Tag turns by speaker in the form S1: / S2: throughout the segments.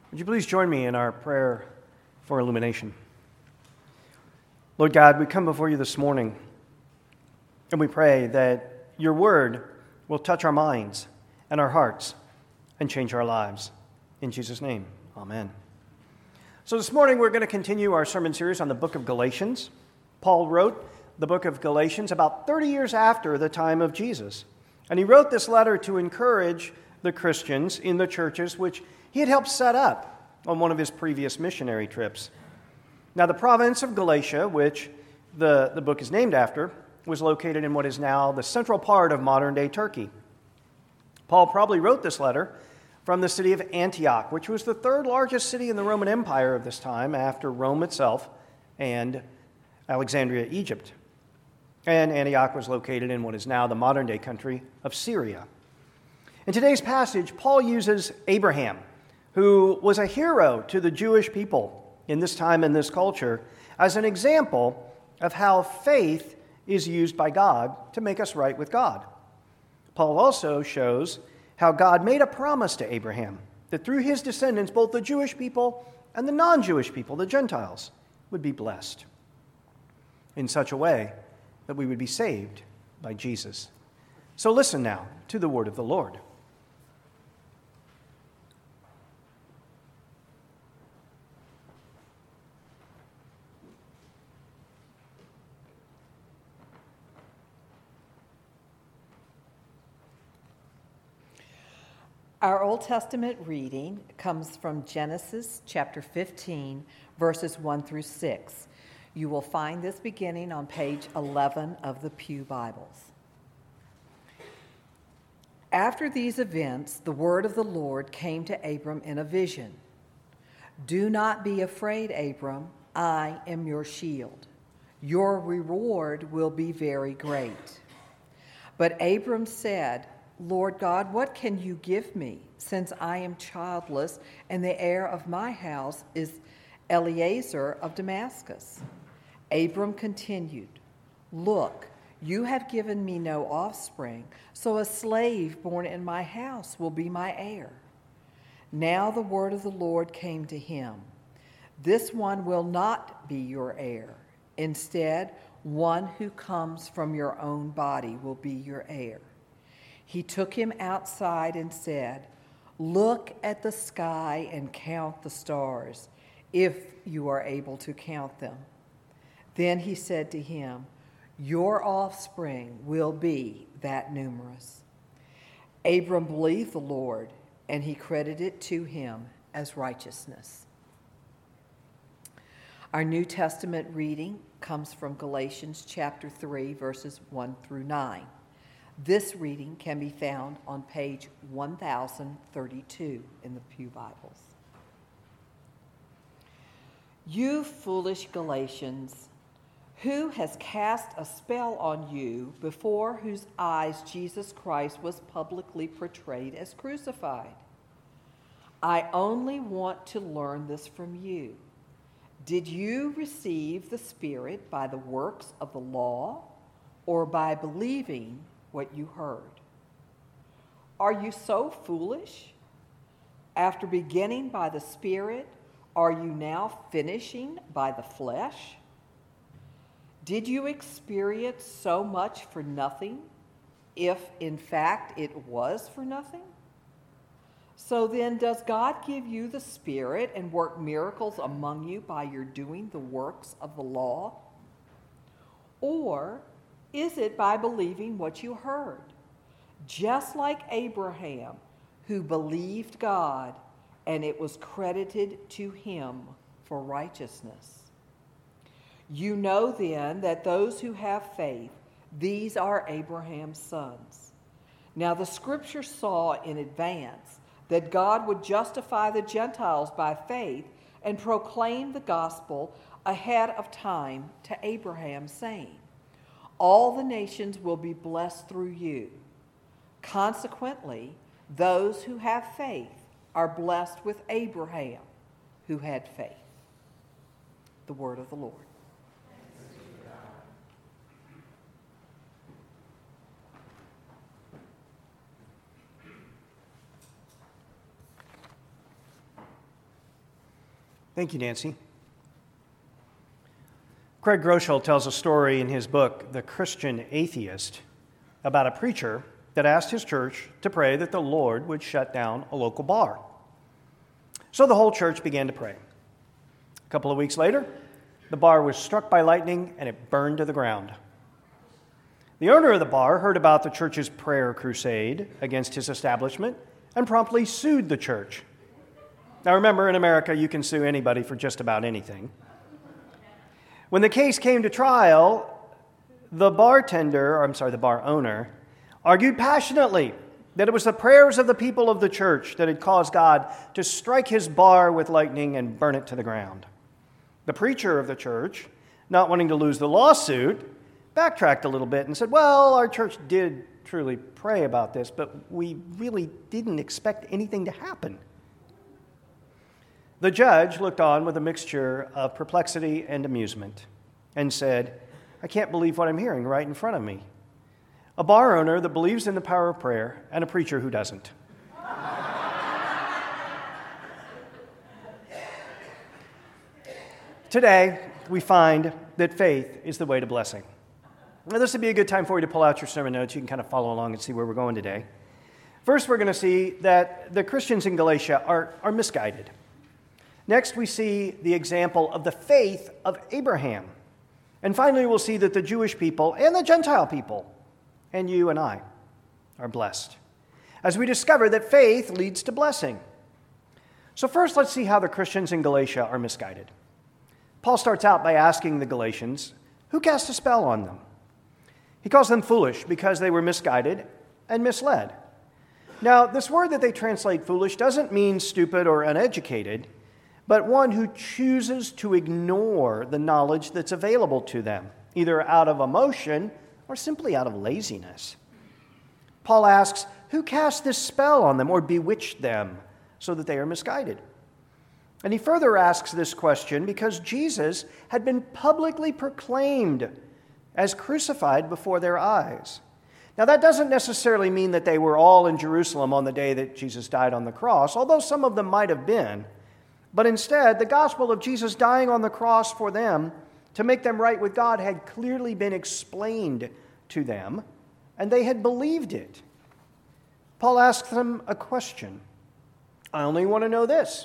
S1: Would you please join me in our prayer for illumination? Lord God, we come before you this morning, and we pray that your word will touch our minds and our hearts and change our lives. In Jesus' name, amen. So this morning we're going to continue our sermon series on the book of Galatians. Paul wrote the book of Galatians about 30 years after the time of Jesus. And he wrote this letter to encourage the Christians in the churches which he had helped set up on one of his previous missionary trips. Now, the province of Galatia, which the book is named after, was located in what is now the central part of modern-day Turkey. Paul probably wrote this letter from the city of Antioch, which was the third largest city in the Roman Empire of this time after Rome itself and Alexandria, Egypt. And Antioch was located in what is now the modern-day country of Syria. In today's passage, Paul uses Abraham, who was a hero to the Jewish people in this time and this culture, as an example of how faith is used by God to make us right with God. Paul also shows how God made a promise to Abraham that through his descendants, both the Jewish people and the non-Jewish people, the Gentiles, would be blessed in such a way that we would be saved by Jesus. So listen now to the word of the Lord.
S2: Our Old Testament reading comes from Genesis chapter 15, verses 1 through 6. You will find this beginning on page 11 of the Pew Bibles. After these events, the word of the Lord came to Abram in a vision. "Do not be afraid, Abram. I am your shield. Your reward will be very great." But Abram said, "Lord God, what can you give me, since I am childless, and the heir of my house is Eliezer of Damascus?" Abram continued, "Look, you have given me no offspring, so a slave born in my house will be my heir." Now the word of the Lord came to him, "This one will not be your heir. Instead, one who comes from your own body will be your heir." He took him outside and said, "Look at the sky and count the stars, if you are able to count them." Then he said to him, "Your offspring will be that numerous." Abram believed the Lord, and he credited it to him as righteousness. Our New Testament reading comes from Galatians chapter 3, verses 1 through 9. This reading can be found on page 1032 in the Pew Bibles. "You foolish Galatians, who has cast a spell on you, before whose eyes Jesus Christ was publicly portrayed as crucified? I only want to learn this from you. Did you receive the Spirit by the works of the law, or by believing what you heard? Are you so foolish? After beginning by the Spirit, are you now finishing by the flesh? Did you experience so much for nothing, if in fact it was for nothing? So then, does God give you the Spirit and work miracles among you by your doing the works of the law? Or is it by believing what you heard? Just like Abraham, who believed God, and it was credited to him for righteousness. You know then that those who have faith, these are Abraham's sons. Now the Scripture saw in advance that God would justify the Gentiles by faith and proclaim the gospel ahead of time to Abraham, saying, 'All the nations will be blessed through you.' Consequently, those who have faith are blessed with Abraham, who had faith." The word of the Lord.
S1: Thank you, Nancy. Craig Groeschel tells a story in his book, The Christian Atheist, about a preacher that asked his church to pray that the Lord would shut down a local bar. So the whole church began to pray. A couple of weeks later, the bar was struck by lightning and it burned to the ground. The owner of the bar heard about the church's prayer crusade against his establishment and promptly sued the church. Now remember, in America, you can sue anybody for just about anything. When the case came to trial, the bar owner, argued passionately that it was the prayers of the people of the church that had caused God to strike his bar with lightning and burn it to the ground. The preacher of the church, not wanting to lose the lawsuit, backtracked a little bit and said, well, our church did truly pray about this, but we really didn't expect anything to happen. The judge looked on with a mixture of perplexity and amusement and said, I can't believe what I'm hearing right in front of me. A bar owner that believes in the power of prayer and a preacher who doesn't. Today, we find that faith is the way to blessing. Now, this would be a good time for you to pull out your sermon notes. You can kind of follow along and see where we're going today. First, we're going to see that the Christians in Galatia are misguided. Next, we see the example of the faith of Abraham. And finally, we'll see that the Jewish people and the Gentile people, and you and I, are blessed, as we discover that faith leads to blessing. So first, let's see how the Christians in Galatia are misguided. Paul starts out by asking the Galatians, who cast a spell on them? He calls them foolish because they were misguided and misled. Now, this word that they translate foolish doesn't mean stupid or uneducated, but one who chooses to ignore the knowledge that's available to them, either out of emotion or simply out of laziness. Paul asks, who cast this spell on them or bewitched them so that they are misguided? And he further asks this question because Jesus had been publicly proclaimed as crucified before their eyes. Now, that doesn't necessarily mean that they were all in Jerusalem on the day that Jesus died on the cross, although some of them might have been. But instead, the gospel of Jesus dying on the cross for them to make them right with God had clearly been explained to them, and they had believed it. Paul asks them a question. I only want to know this.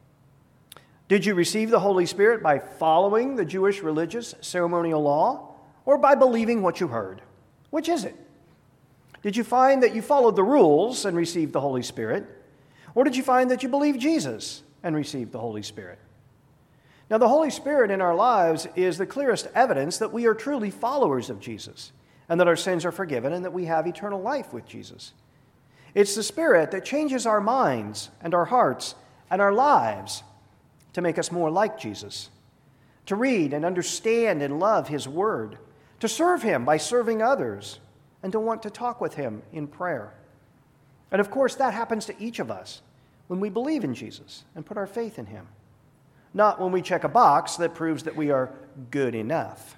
S1: Did you receive the Holy Spirit by following the Jewish religious ceremonial law or by believing what you heard? Which is it? Did you find that you followed the rules and received the Holy Spirit? Or did you find that you believed Jesus and received the Holy Spirit? Now, the Holy Spirit in our lives is the clearest evidence that we are truly followers of Jesus and that our sins are forgiven and that we have eternal life with Jesus. It's the Spirit that changes our minds and our hearts and our lives to make us more like Jesus, to read and understand and love His Word, to serve Him by serving others, and to want to talk with Him in prayer. And of course, that happens to each of us when we believe in Jesus and put our faith in Him, not when we check a box that proves that we are good enough.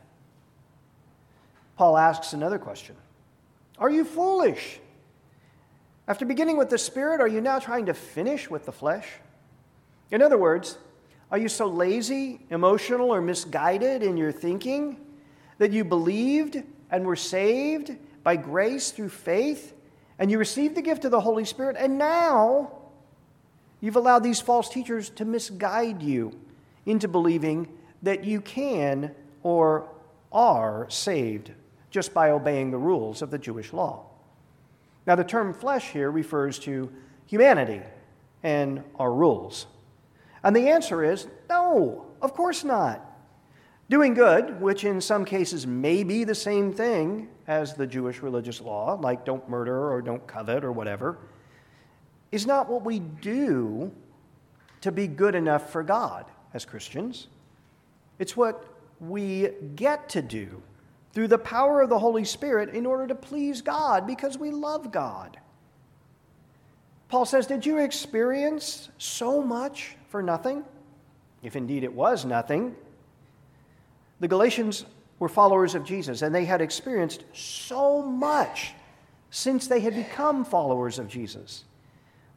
S1: Paul asks another question. Are you foolish? After beginning with the Spirit, are you now trying to finish with the flesh? In other words, are you so lazy, emotional, or misguided in your thinking that you believed and were saved by grace through faith, and you received the gift of the Holy Spirit, and now you've allowed these false teachers to misguide you into believing that you can or are saved just by obeying the rules of the Jewish law? Now, the term flesh here refers to humanity and our rules. And the answer is no, of course not. Doing good, which in some cases may be the same thing as the Jewish religious law, like don't murder or don't covet or whatever, is not what we do to be good enough for God as Christians. It's what we get to do through the power of the Holy Spirit in order to please God because we love God. Paul says, did you experience so much for nothing? If indeed it was nothing. The Galatians were followers of Jesus, and they had experienced so much since they had become followers of Jesus.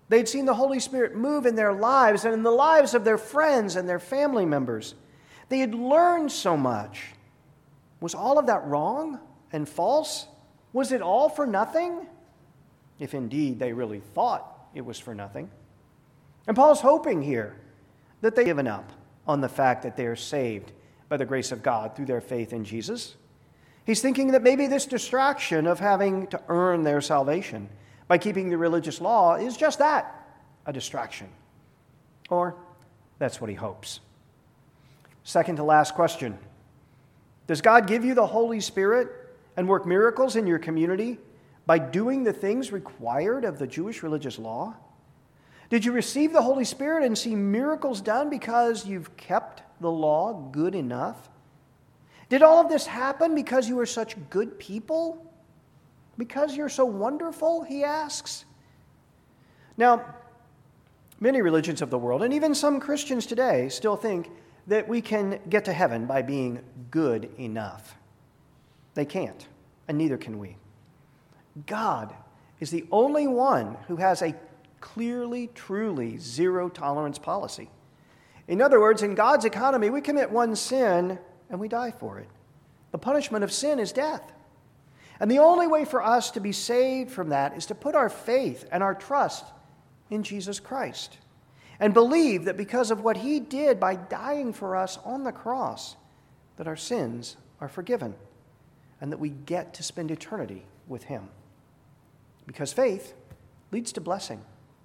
S1: They'd seen the Holy Spirit move in their lives and in the lives of their friends and their family members. They had learned so much. Was all of that wrong and false? Was it all for nothing? If indeed they really thought it was for nothing. And Paul's hoping here that they've given up on the fact that they are saved by the grace of God through their faith in Jesus. He's thinking that maybe this distraction of having to earn their salvation by keeping the religious law is just that, a distraction. Or that's what he hopes. Second to last question. Does God give you the Holy Spirit and work miracles in your community by doing the things required of the Jewish religious law? Did you receive the Holy Spirit and see miracles done because you've kept the law good enough? Did all of this happen because you were such good people? Because you're so wonderful, he asks. Now, many religions of the world, and even some Christians today, still think that we can get to heaven by being good enough. They can't, and neither can we. God is the only one who has a clearly, truly zero-tolerance policy. In other words, in God's economy, we commit one sin and we die for it. The punishment of sin is death. And the only way for us to be saved from that is to put our faith and our trust in Jesus Christ and believe that because of what he did by dying for us on the cross, that our sins are forgiven and that we get to spend eternity with him. Because faith leads to blessing.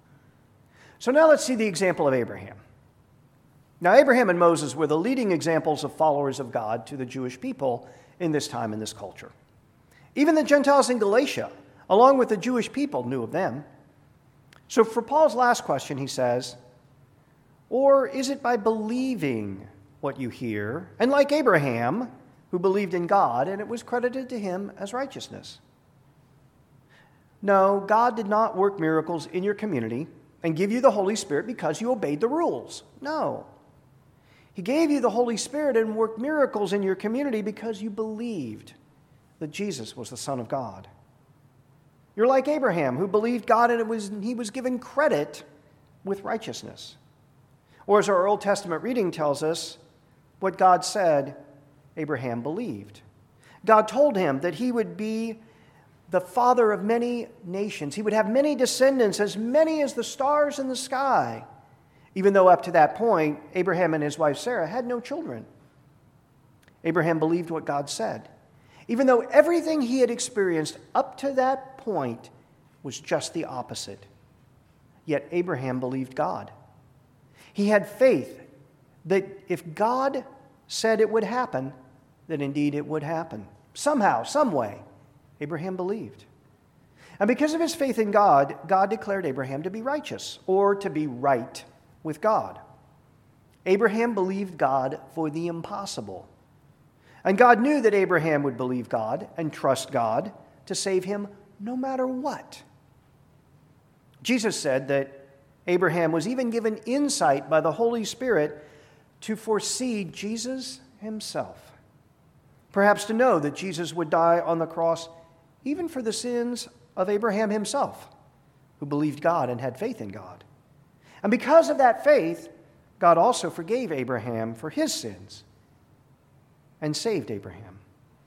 S1: So now let's see the example of Abraham. Now, Abraham and Moses were the leading examples of followers of God to the Jewish people in this time and this culture. Even the Gentiles in Galatia, along with the Jewish people, knew of them. So for Paul's last question, he says, or is it by believing what you hear, and like Abraham, who believed in God, and it was credited to him as righteousness? No, God did not work miracles in your community and give you the Holy Spirit because you obeyed the rules. No. He gave you the Holy Spirit and worked miracles in your community because you believed that Jesus was the Son of God. You're like Abraham, who believed God and he was given credit with righteousness. Or as our Old Testament reading tells us, what God said, Abraham believed. God told him that he would be the father of many nations. He would have many descendants, as many as the stars in the sky, even though up to that point, Abraham and his wife Sarah had no children. Abraham believed what God said, even though everything he had experienced up to that point was just the opposite. Yet Abraham believed God. He had faith that if God said it would happen, that indeed it would happen. Somehow, some way, Abraham believed. And because of his faith in God, God declared Abraham to be righteous, or to be right with God. Abraham believed God for the impossible. And God knew that Abraham would believe God and trust God to save him no matter what. Jesus said that Abraham was even given insight by the Holy Spirit to foresee Jesus himself. Perhaps to know that Jesus would die on the cross even for the sins of Abraham himself, who believed God and had faith in God. And because of that faith, God also forgave Abraham for his sins and saved Abraham.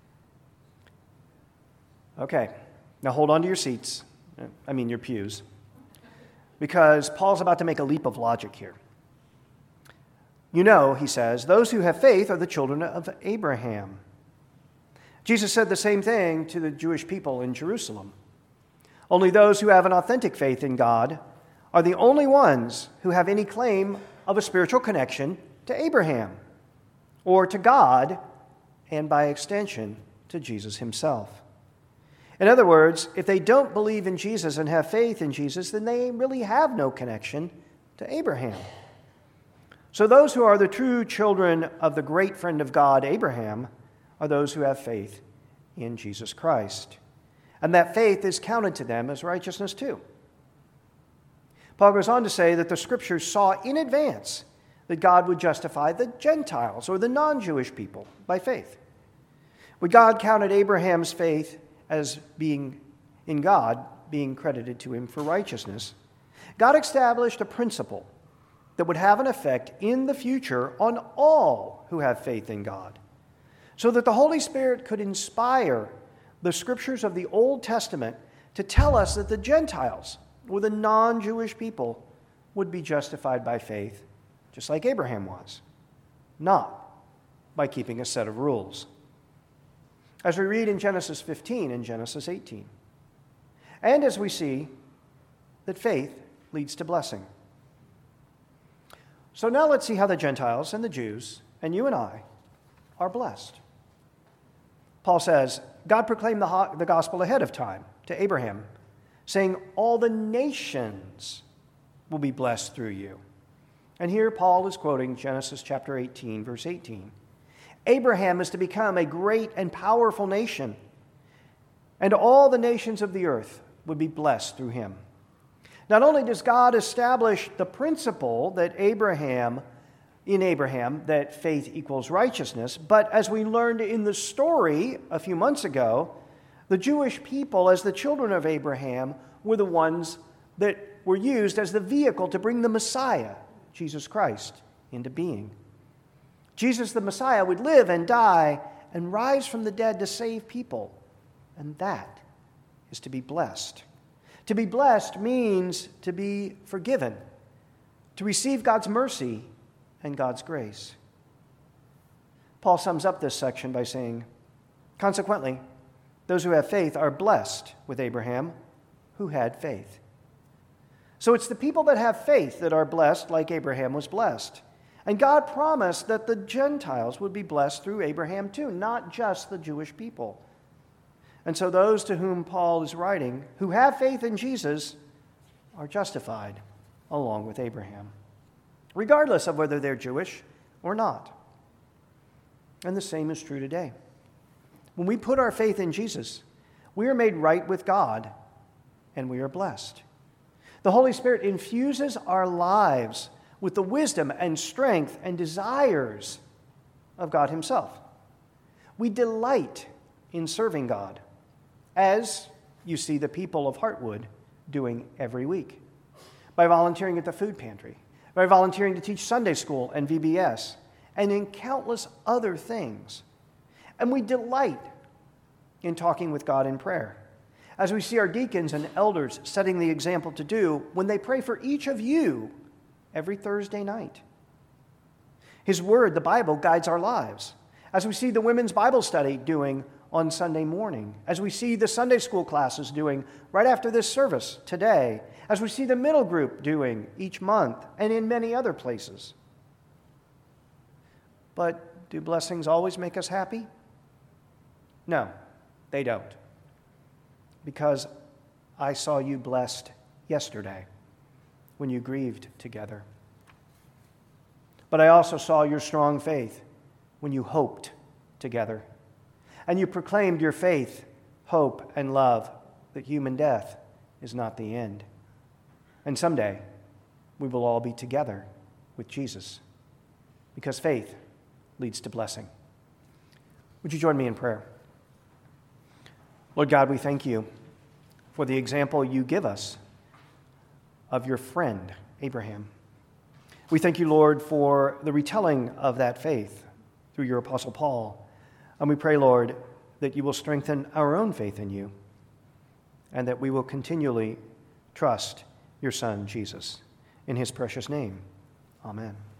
S1: Okay, now hold on to your seats, your pews, because Paul's about to make a leap of logic here. You know, he says, those who have faith are the children of Abraham. Jesus said the same thing to the Jewish people in Jerusalem. Only those who have an authentic faith in God are the only ones who have any claim of a spiritual connection to Abraham, or to God, and by extension, to Jesus himself. In other words, if they don't believe in Jesus and have faith in Jesus, then they really have no connection to Abraham. So those who are the true children of the great friend of God, Abraham, are those who have faith in Jesus Christ. And that faith is counted to them as righteousness too. Paul goes on to say that the Scriptures saw in advance that God would justify the Gentiles or the non-Jewish people by faith. When God counted Abraham's faith as being in God, being credited to him for righteousness, God established a principle that would have an effect in the future on all who have faith in God, so that the Holy Spirit could inspire the scriptures of the Old Testament to tell us that the Gentiles, or the non-Jewish people, would be justified by faith, just like Abraham was, not by keeping a set of rules. As we read in Genesis 15 and Genesis 18, and as we see that faith leads to blessing. So now let's see how the Gentiles and the Jews, and you and I, are blessed. Paul says, God proclaimed the gospel ahead of time to Abraham, saying, all the nations will be blessed through you. And here Paul is quoting Genesis chapter 18, verse 18. Abraham is to become a great and powerful nation, and all the nations of the earth would be blessed through him. Not only does God establish the principle that in Abraham, that faith equals righteousness, but as we learned in the story a few months ago, the Jewish people, as the children of Abraham, were the ones that were used as the vehicle to bring the Messiah, Jesus Christ, into being. Jesus the Messiah would live and die and rise from the dead to save people, and that is to be blessed. To be blessed means to be forgiven, to receive God's mercy and God's grace. Paul sums up this section by saying, consequently, those who have faith are blessed with Abraham, who had faith. So it's the people that have faith that are blessed like Abraham was blessed. And God promised that the Gentiles would be blessed through Abraham too, not just the Jewish people. And so those to whom Paul is writing, who have faith in Jesus, are justified along with Abraham, regardless of whether they're Jewish or not. And the same is true today. When we put our faith in Jesus, we are made right with God, and we are blessed. The Holy Spirit infuses our lives with the wisdom and strength and desires of God himself. We delight in serving God, as you see the people of Heartwood doing every week, by volunteering at the food pantry, by volunteering to teach Sunday school and VBS, and in countless other things. And we delight in talking with God in prayer, as we see our deacons and elders setting the example to do when they pray for each of you every Thursday night. His word, the Bible, guides our lives, as we see the women's Bible study doing on Sunday morning, as we see the Sunday school classes doing right after this service today, as we see the middle group doing each month, and in many other places. But do blessings always make us happy? No, they don't. Because I saw you blessed yesterday when you grieved together. But I also saw your strong faith when you hoped together. And you proclaimed your faith, hope, and love that human death is not the end. And someday we will all be together with Jesus, because faith leads to blessing. Would you join me in prayer? Lord God, we thank you for the example you give us of your friend, Abraham. We thank you, Lord, for the retelling of that faith through your Apostle Paul. And we pray, Lord, that you will strengthen our own faith in you, and that we will continually trust your Son, Jesus. In his precious name, amen.